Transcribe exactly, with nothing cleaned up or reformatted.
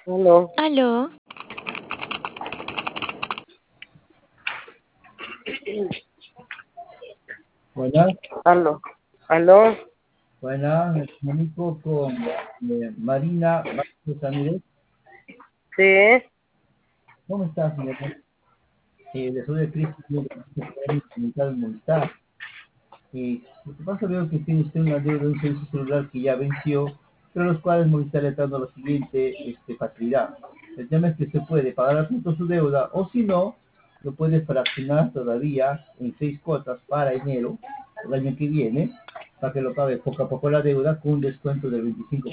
Aló, Aló, Buenas, aló, aló, buenas, me comunico con eh, Marina Vázquez Ramírez. sí, ¿Cómo está, señora? Eh, le soy de Cristo, yo de Comunicar Movistar. Eh, lo que pasa, veo que tiene usted una deuda de un servicio celular que ya venció, pero los cuales Movistar le está dando la siguiente este, facilidad. El tema es que usted puede pagar a punto su deuda, o si no, lo puede fraccionar todavía en seis cuotas para enero, el año que viene, para que lo pague poco a poco la deuda con un descuento del veinticinco